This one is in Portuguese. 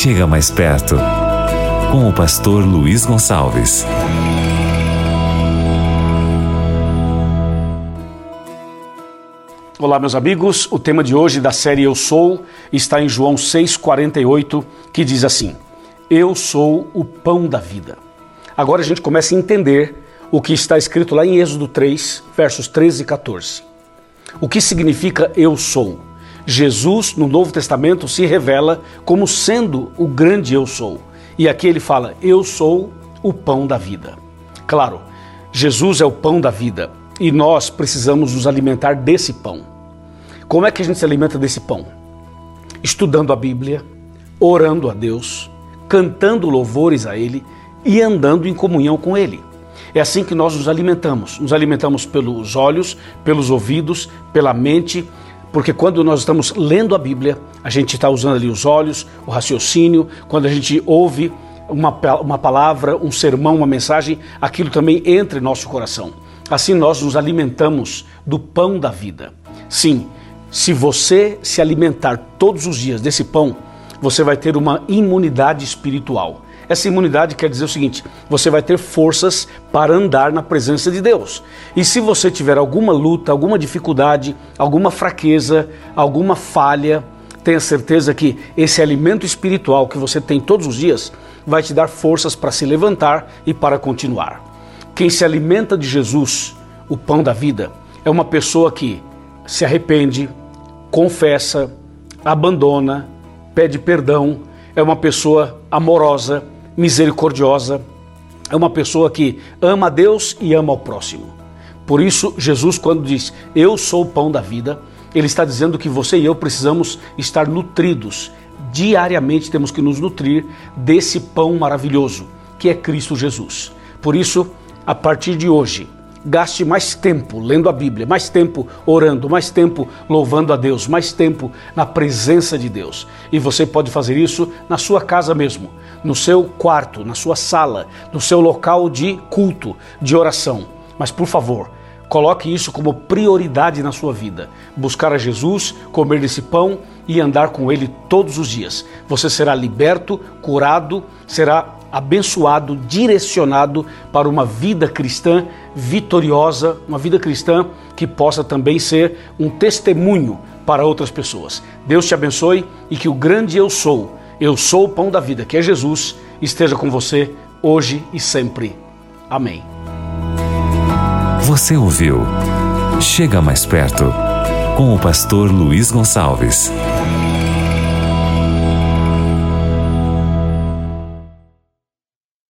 Chega mais perto, com o pastor Luiz Gonçalves. Olá, meus amigos. O tema de hoje da série Eu Sou está em João 6,48, que diz assim: Eu sou o pão da vida. Agora a gente começa a entender o que está escrito lá em Êxodo 3, versos 13 e 14. O que significa eu sou? Jesus, no Novo Testamento, se revela como sendo o grande eu sou. E aqui ele fala, eu sou o pão da vida. Claro, Jesus é o pão da vida e nós precisamos nos alimentar desse pão. Como é que a gente se alimenta desse pão? Estudando a Bíblia, orando a Deus, cantando louvores a Ele e andando em comunhão com Ele. É assim que nós nos alimentamos. Nos alimentamos pelos olhos, pelos ouvidos, pela mente, porque quando nós estamos lendo a Bíblia, a gente está usando ali os olhos, o raciocínio. Quando a gente ouve uma palavra, um sermão, uma mensagem, aquilo também entra em nosso coração. Assim nós nos alimentamos do pão da vida. Sim, se você se alimentar todos os dias desse pão, você vai ter uma imunidade espiritual. Essa imunidade quer dizer o seguinte, você vai ter forças para andar na presença de Deus. E se você tiver alguma luta, alguma dificuldade, alguma fraqueza, alguma falha, tenha certeza que esse alimento espiritual que você tem todos os dias vai te dar forças para se levantar e para continuar. Quem se alimenta de Jesus, o pão da vida, é uma pessoa que se arrepende, confessa, abandona, pede perdão, é uma pessoa amorosa, misericordiosa, é uma pessoa que ama a Deus e ama ao próximo. Por isso, Jesus, quando diz, eu sou o pão da vida, Ele está dizendo que você e eu precisamos estar nutridos. Diariamente temos que nos nutrir desse pão maravilhoso, que é Cristo Jesus. Por isso, a partir de hoje, gaste mais tempo lendo a Bíblia, mais tempo orando, mais tempo louvando a Deus, mais tempo na presença de Deus. E você pode fazer isso na sua casa mesmo, no seu quarto, na sua sala, no seu local de culto, de oração. Mas por favor, coloque isso como prioridade na sua vida. Buscar a Jesus, comer desse pão e andar com Ele todos os dias. Você será liberto, curado, será abençoado, direcionado para uma vida cristã vitoriosa, uma vida cristã que possa também ser um testemunho para outras pessoas. Deus te abençoe e que o grande eu sou o pão da vida, que é Jesus, esteja com você hoje e sempre. Amém. Você ouviu Chega Mais Perto, com o pastor Luiz Gonçalves.